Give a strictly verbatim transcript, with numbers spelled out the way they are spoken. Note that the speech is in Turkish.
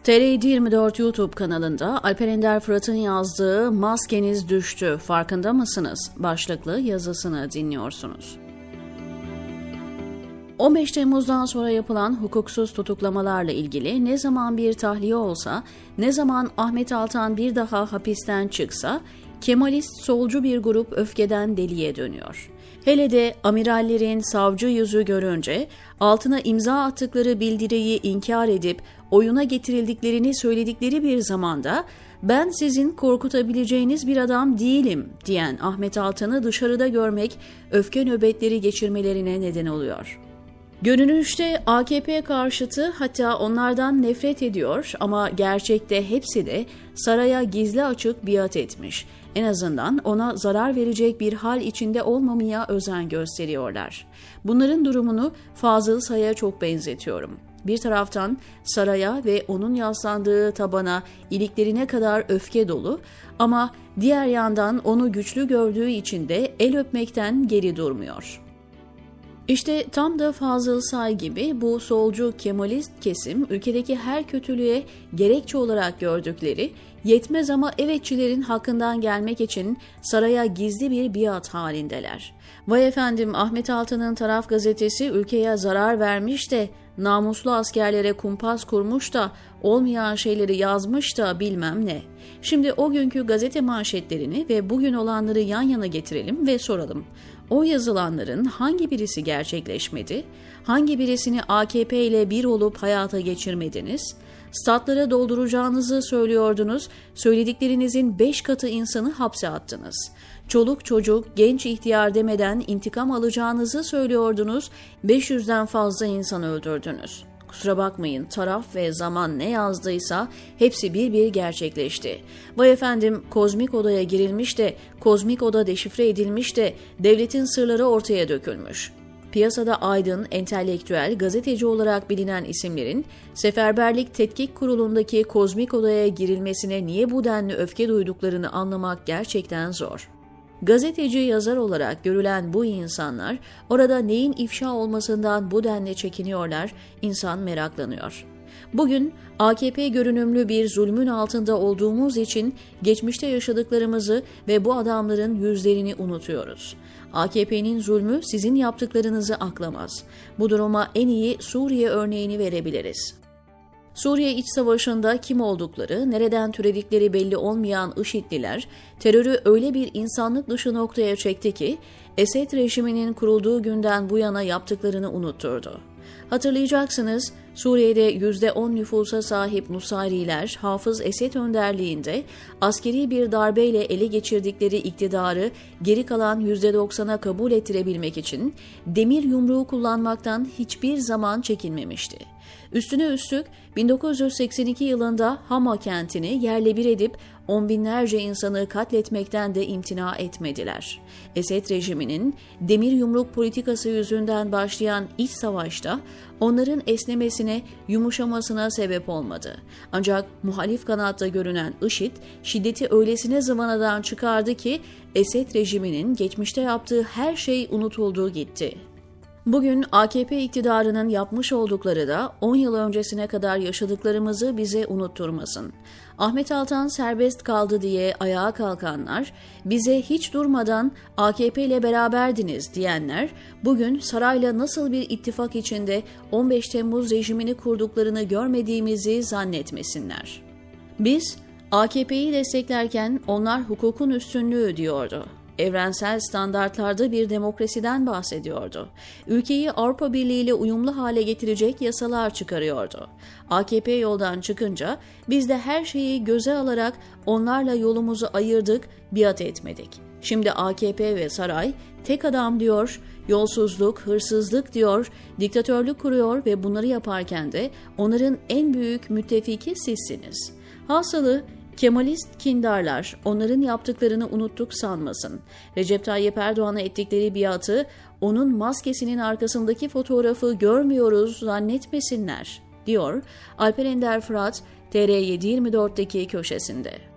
T R yedi yirmi dört YouTube kanalında Alper Ender Fırat'ın yazdığı "Maskeniz düştü, farkında mısınız?" başlıklı yazısını dinliyorsunuz. on beş Temmuz'dan sonra yapılan hukuksuz tutuklamalarla ilgili ne zaman bir tahliye olsa, ne zaman Ahmet Altan bir daha hapisten çıksa, Kemalist solcu bir grup öfkeden deliye dönüyor. Hele de amirallerin savcı yüzü görünce altına imza attıkları bildiriyi inkar edip oyuna getirildiklerini söyledikleri bir zamanda "Ben sizin korkutabileceğiniz bir adam değilim" diyen Ahmet Altan'ı dışarıda görmek öfke nöbetleri geçirmelerine neden oluyor. Görünüşte A K P karşıtı, hatta onlardan nefret ediyor ama gerçekte hepsi de saraya gizli açık biat etmiş. En azından ona zarar verecek bir hal içinde olmamaya özen gösteriyorlar. Bunların durumunu Fazıl Say'a çok benzetiyorum. Bir taraftan saraya ve onun yaslandığı tabana iliklerine kadar öfke dolu ama diğer yandan onu güçlü gördüğü için de el öpmekten geri durmuyor. İşte tam da Fazıl Say gibi bu solcu Kemalist kesim ülkedeki her kötülüğe gerekçe olarak gördükleri yetmez ama evetçilerin hakkından gelmek için saraya gizli bir biat halindeler. Vay efendim, Ahmet Altan'ın taraf gazetesi ülkeye zarar vermiş de, namuslu askerlere kumpas kurmuş da, olmayan şeyleri yazmış da bilmem ne. Şimdi o günkü gazete manşetlerini ve bugün olanları yan yana getirelim ve soralım. O yazılanların hangi birisi gerçekleşmedi? Hangi birisini A K P ile bir olup hayata geçirmediniz? Statlara dolduracağınızı söylüyordunuz, söylediklerinizin beş katı insanı hapse attınız. Çoluk çocuk, genç ihtiyar demeden intikam alacağınızı söylüyordunuz, beş yüzden fazla insan öldürdünüz. Kusura bakmayın, taraf ve zaman ne yazdıysa hepsi bir bir gerçekleşti. Vay efendim, kozmik odaya girilmiş de, kozmik oda deşifre edilmiş de, devletin sırları ortaya dökülmüş. Piyasada aydın, entelektüel, gazeteci olarak bilinen isimlerin Seferberlik Tetkik Kurulu'ndaki kozmik odaya girilmesine niye bu denli öfke duyduklarını anlamak gerçekten zor. Gazeteci, yazar olarak görülen bu insanlar orada neyin ifşa olmasından bu denli çekiniyorlar, insan meraklanıyor. Bugün A K P görünümlü bir zulmün altında olduğumuz için geçmişte yaşadıklarımızı ve bu adamların yüzlerini unutuyoruz. A K P'nin zulmü sizin yaptıklarınızı aklamaz. Bu duruma en iyi Suriye örneğini verebiliriz. Suriye İç Savaşı'nda kim oldukları, nereden türedikleri belli olmayan IŞİD'liler, terörü öyle bir insanlık dışı noktaya çekti ki, Esed rejiminin kurulduğu günden bu yana yaptıklarını unutturdu. Hatırlayacaksınız, Suriye'de yüzde on nüfusa sahip Nusayriler, Hafız Esed önderliğinde askeri bir darbeyle ele geçirdikleri iktidarı geri kalan yüzde doksana kabul ettirebilmek için demir yumruğu kullanmaktan hiçbir zaman çekinmemişti. Üstüne üstlük bin dokuz yüz seksen iki yılında Hama kentini yerle bir edip on binlerce insanı katletmekten de imtina etmediler. Esed rejiminin demir yumruk politikası yüzünden başlayan iç savaşta onların esnemesine, yumuşamasına sebep olmadı. Ancak muhalif kanatta görünen IŞİD şiddeti öylesine zıvanadan çıkardı ki Esed rejiminin geçmişte yaptığı her şey unutuldu gitti. Bugün A K P iktidarının yapmış oldukları da on yıl öncesine kadar yaşadıklarımızı bize unutturmasın. Ahmet Altan serbest kaldı diye ayağa kalkanlar, bize hiç durmadan A K P ile beraberdiniz diyenler, bugün sarayla nasıl bir ittifak içinde on beş Temmuz rejimini kurduklarını görmediğimizi zannetmesinler. Biz A K P'yi desteklerken onlar hukukun üstünlüğü diyordu. Evrensel standartlarda bir demokrasiden bahsediyordu. Ülkeyi Avrupa Birliği ile uyumlu hale getirecek yasalar çıkarıyordu. A K P yoldan çıkınca biz de her şeyi göze alarak onlarla yolumuzu ayırdık, biat etmedik. Şimdi A K P ve saray tek adam diyor, yolsuzluk, hırsızlık diyor, diktatörlük kuruyor ve bunları yaparken de onların en büyük müttefiki sizsiniz. Hasılı, Kemalist kindarlar onların yaptıklarını unuttuk sanmasın. Recep Tayyip Erdoğan'a ettikleri biatı, onun maskesinin arkasındaki fotoğrafı görmüyoruz zannetmesinler, diyor Alper Ender Fırat T R yedi yirmi dörtteki köşesinde.